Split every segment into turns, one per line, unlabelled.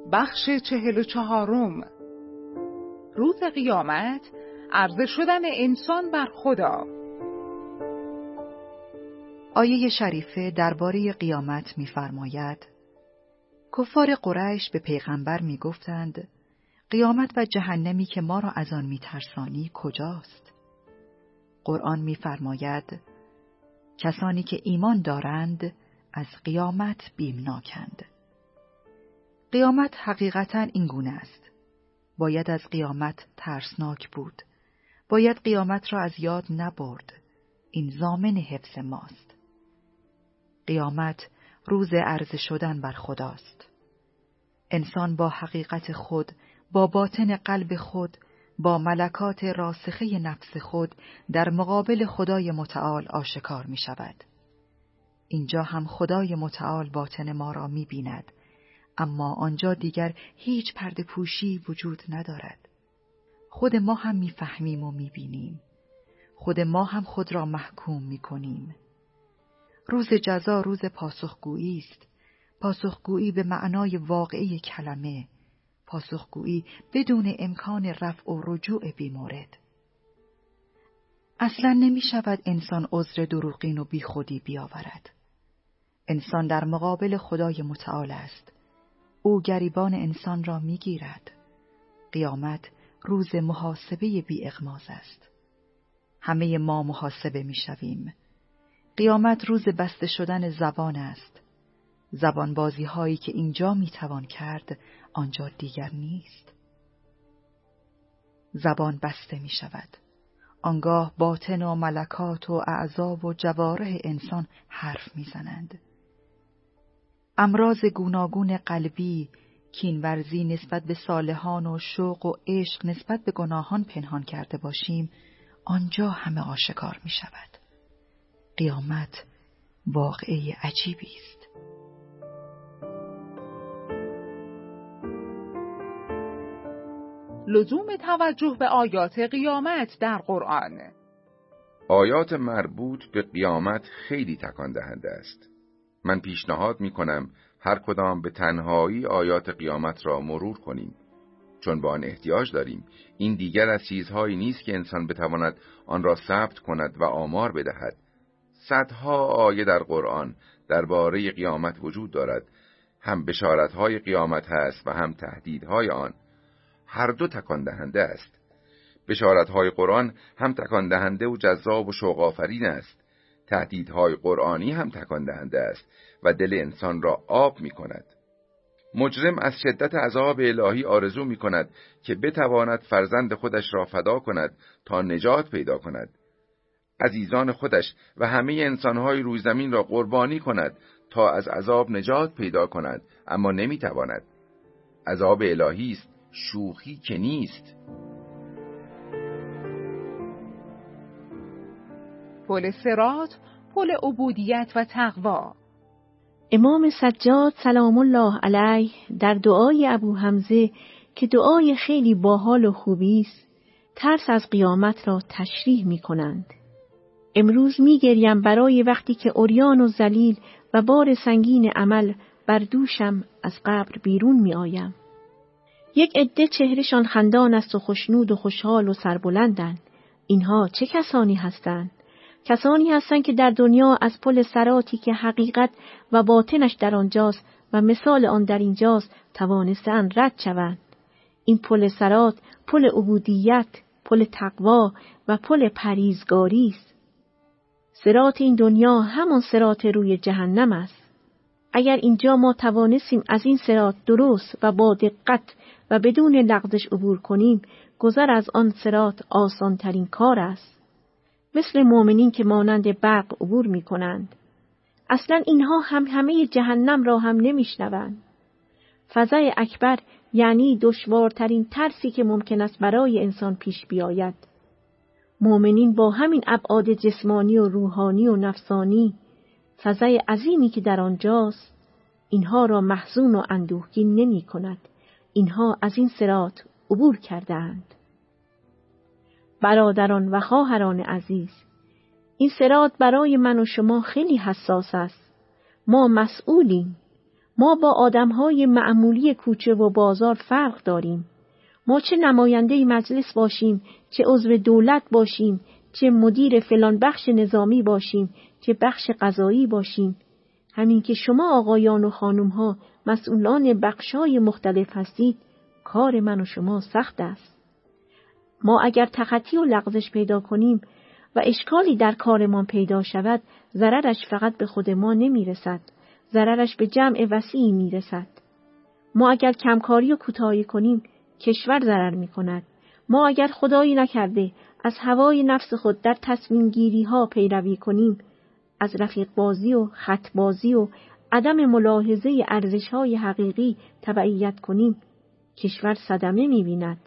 بخش 44. روز قیامت، عرضه شدن انسان بر خدا.
آیه شریفه درباره قیامت می‌فرماید: کفار قریش به پیغمبر می‌گفتند قیامت و جهنمی که ما را از آن می‌ترسانی کجاست؟ قرآن می‌فرماید کسانی که ایمان دارند از قیامت بیمناکند. قیامت حقیقتاً این گونه است. باید از قیامت ترسناک بود. باید قیامت را از یاد نبرد. این ضامن حفظ ماست. قیامت روز عرضه شدن بر خداست. انسان با حقیقت خود، با باطن قلب خود، با ملکات راسخه نفس خود در مقابل خدای متعال آشکار می شود. اینجا هم خدای متعال باطن ما را می بیند، اما آنجا دیگر هیچ پرده پوشی وجود ندارد. خود ما هم می فهمیم و می بینیم. خود ما هم خود را محکوم می کنیم. روز جزا روز پاسخگویی است. پاسخگویی به معنای واقعی کلمه. پاسخگویی بدون امکان رفع و رجوع بیمورد. اصلا نمی شود انسان عذر دروغین و بیخودی بیاورد. انسان در مقابل خدای متعال است. او گریبان انسان را می گیرد. قیامت روز محاسبه بی اغماض است. همه ما محاسبه می شویم. قیامت روز بسته شدن زبان است. زبان بازی هایی که اینجا می توان کرد، آنجا دیگر نیست. زبان بسته می شود. آنگاه باطن و ملکات و اعضا و جوارح انسان حرف می زنند. امراض گوناگون قلبی، کینورزی نسبت به صالحان و شوق و عشق نسبت به گناهان پنهان کرده باشیم، آنجا همه آشکار می شود. قیامت واقعه عجیبی است.
لزوم توجه به آیات قیامت در قرآن.
آیات مربوط به قیامت خیلی تکان دهنده است. من پیشنهاد می کنم هر کدام به تنهایی آیات قیامت را مرور کنیم، چون با آن احتیاج داریم. این دیگر از چیزهایی نیست که انسان بتواند آن را ثبت کند و آمار بدهد. صدها آیه در قرآن درباره قیامت وجود دارد. هم بشارت‌های قیامت هست و هم تهدیدهای آن. هر دو تکان دهنده است. بشارت‌های قرآن هم تکان دهنده و جذاب و شوق آفرین است. تهدیدهای قرآنی هم تکان دهنده است و دل انسان را آب می کند. مجرم از شدت عذاب الهی آرزو می کند که بتواند فرزند خودش را فدا کند تا نجات پیدا کند. عزیزان خودش و همه انسانهای روی زمین را قربانی کند تا از عذاب نجات پیدا کند، اما نمی تواند. عذاب الهی است، شوخی که نیست.
پل صراط، پل عبودیت و تقوا.
امام سجاد سلام الله علیه در دعای ابو حمزه که دعای خیلی باحال و خوبی است، ترس از قیامت را تشریح می کنند. امروز می گریم برای وقتی که عریان و ذلیل و بار سنگین عمل بر دوشم از قبر بیرون می آیم. یک عده چهرهشان خندان است و خوشنود و خوشحال و سربلندند. اینها چه کسانی هستند؟ کسانی هستند که در دنیا از پل صراطی که حقیقت و باطنش در آنجاست و مثال آن در اینجاست توانستند رد شوند. این پل صراط پل عبودیت، پل تقوا و پل پرهیزگاری است. صراط این دنیا همان صراط روی جهنم است. اگر اینجا ما توانستیم از این صراط درست و با دقت و بدون لغزش عبور کنیم، گذر از آن صراط آسان ترین کار است. مثل مؤمنین که مانند برق عبور می کنند. اصلا اینها همه جهنم را هم نمیشنوند. فزع اکبر یعنی دشوارترین ترسی که ممکن است برای انسان پیش بیاید. مؤمنین با همین ابعاد جسمانی و روحانی و نفسانی، فزع عظیمی که در آنجاست، اینها را محزون و اندوهگین نمی کند. اینها از این صراط عبور کردند. برادران و خواهران عزیز، این صراط برای من و شما خیلی حساس است. ما مسئولیم. ما با آدمهای معمولی کوچه و بازار فرق داریم. ما چه نماینده مجلس باشیم، چه عضو دولت باشیم، چه مدیر فلان بخش نظامی باشیم، چه بخش قضایی باشیم، همین که شما آقایان و خانمها مسئولان بخشای مختلف هستید، کار من و شما سخت است. ما اگر تخطی و لغزش پیدا کنیم و اشکالی در کارمان پیدا شود، ضررش فقط به خود ما نمی رسد، ضررش به جمع وسیعی می رسد. ما اگر کمکاری و کوتاهی کنیم، کشور ضرر می کند. ما اگر خدایی نکرده از هوای نفس خود در تصمیم گیری ها پیروی کنیم، از رفیق بازی و خط بازی و عدم ملاحظه ارزش های حقیقی تبعیت کنیم، کشور صدمه می بیند.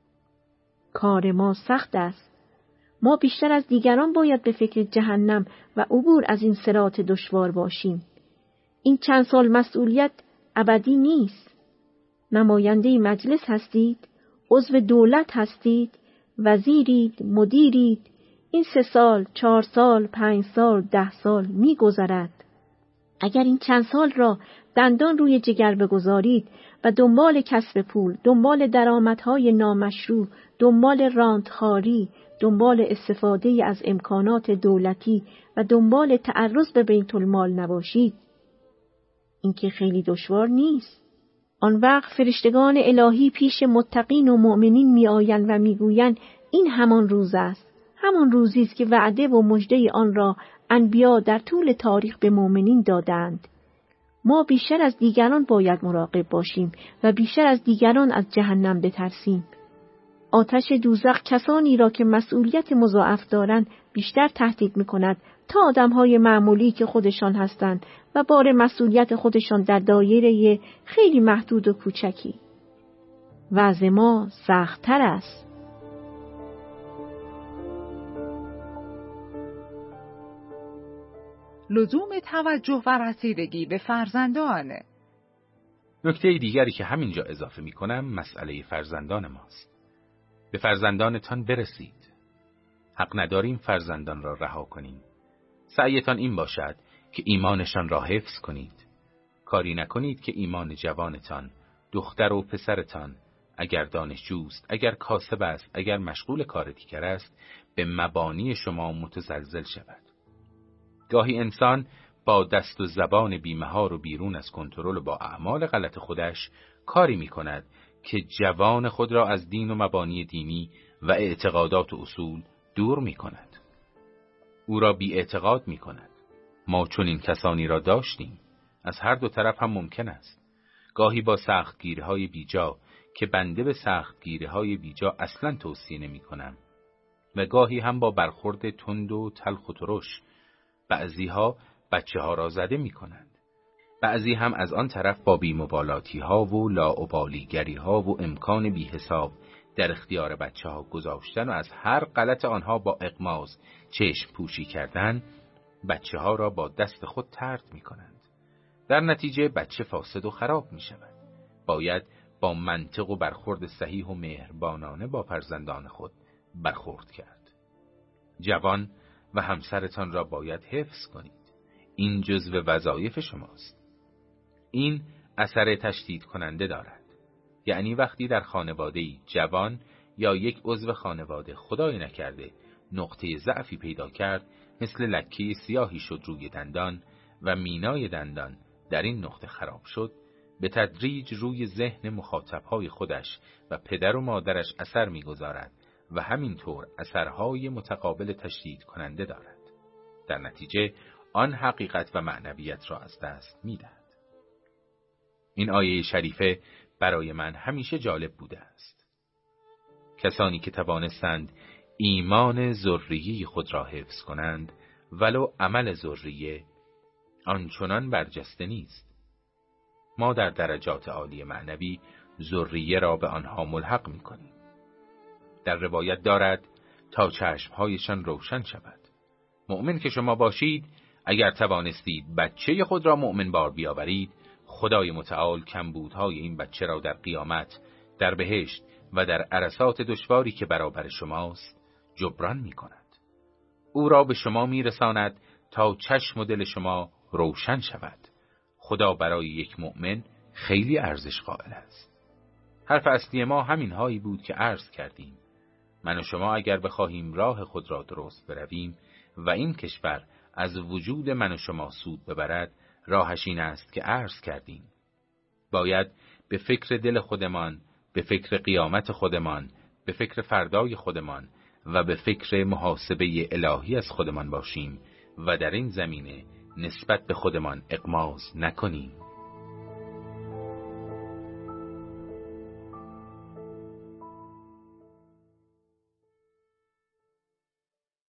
کار ما سخت است. ما بیشتر از دیگران باید به فکر جهنم و عبور از این صراط دشوار باشیم. این چند سال مسئولیت ابدی نیست. نماینده مجلس هستید، عضو دولت هستید، وزیرید، مدیرید. این 3 سال، 4 سال، 5 سال، 10 سال می گذرد. اگر این چند سال را دندان روی جگر بگذارید و دنبال کسب پول، دنبال درآمدهای نامشروع، دنبال رانتخواری، دنبال استفاده از امکانات دولتی و دنبال تعرض به بیت المال نباشید، این که خیلی دشوار نیست. آن وقت فرشتگان الهی پیش متقین و مؤمنین می آیند و می گویند این همان روز است، همان روزی است که وعده و مژده آن را انبیا در طول تاریخ به مؤمنین دادند. ما بیشتر از دیگران باید مراقب باشیم و بیشتر از دیگران از جهنم بترسیم. آتش دوزخ کسانی را که مسئولیت مضاعف دارند بیشتر تهدید می‌کند تا آدم‌های معمولی که خودشان هستند و بار مسئولیت خودشان در دایره خیلی محدود و کوچکی. وضع ما سخت‌تر است.
لزوم توجه و رسیدگی به فرزندان.
نکته دیگری که همینجا اضافه می‌کنم مسئله فرزندان ماست. به فرزندانتان برسید. حق نداریم فرزندان را رها کنیم. سعیتان این باشد که ایمانشان را حفظ کنید. کاری نکنید که ایمان جوانتان، دختر و پسرتان، اگر دانشجوست، اگر کاسب است، اگر مشغول کار دیگر است، به مبانی شما متزلزل شود. گاهی انسان با دست و زبان بیمهار و بیرون از کنترل و با اعمال غلط خودش کاری می کند که جوان خود را از دین و مبانی دینی و اعتقادات و اصول دور می کند. او را بی اعتقاد می کند. ما چون این کسانی را داشتیم. از هر دو طرف هم ممکن است. گاهی با سختگیری‌های بیجا که بنده به سختگیری‌های بیجا اصلاً توصیه نمی کنم و گاهی هم با برخورد تند و تلخ و ترش. بعضی‌ها بچه‌ها را زده می کنند. بعضی هم از آن طرف با بی‌مبالاتی‌ها و لاابالیگری‌ها و امکان بی‌حساب در اختیار بچه‌ها گذاشتن و از هر غلط آنها با اغماض چشم پوشی کردن، بچه‌ها را با دست خود طرد می‌کنند. در نتیجه بچه فاسد و خراب می‌شود. باید با منطق و برخورد صحیح و مهربانانه با فرزندان خود برخورد کرد. جوان و همسرتان را باید حفظ کنید. این جزو وظایف شماست. این اثر تشدید کننده دارد. یعنی وقتی در خانواده‌ای جوان یا یک عضو خانواده خدای نکرده نقطه ضعفی پیدا کرد، مثل لکه سیاهی شد روی دندان و مینای دندان در این نقطه خراب شد، به تدریج روی ذهن مخاطبهای خودش و پدر و مادرش اثر می‌گذارد و همینطور اثرهای متقابل تشدید کننده دارد. در نتیجه آن حقیقت و معنویت را از دست می‌دهد. این آیه شریفه برای من همیشه جالب بوده است. کسانی که توانستند ایمان ذریه خود را حفظ کنند، ولو عمل ذریه آنچنان برجسته نیست. ما در درجات عالی معنوی ذریه را به آنها ملحق می‌کنیم. در روایت دارد تا چشمهایشان روشن شود. مؤمن که شما باشید، اگر توانستید بچه خود را مؤمن بار بیاورید، خدای متعال کمبودهای این بچه را در قیامت، در بهشت و در عرصات دشواری که برابر شماست جبران می کند. او را به شما می رساند تا چشم و دل شما روشن شود. خدا برای یک مؤمن خیلی ارزش قائل است. حرف اصلی ما همین هایی بود که عرض کردیم. من و شما اگر بخواهیم راه خود را درست برویم و این کشور از وجود من و شما سود ببرد، راهش این است که عرض کردیم. باید به فکر دل خودمان، به فکر قیامت خودمان، به فکر فردای خودمان و به فکر محاسبه الهی از خودمان باشیم و در این زمینه نسبت به خودمان اغماض نکنیم.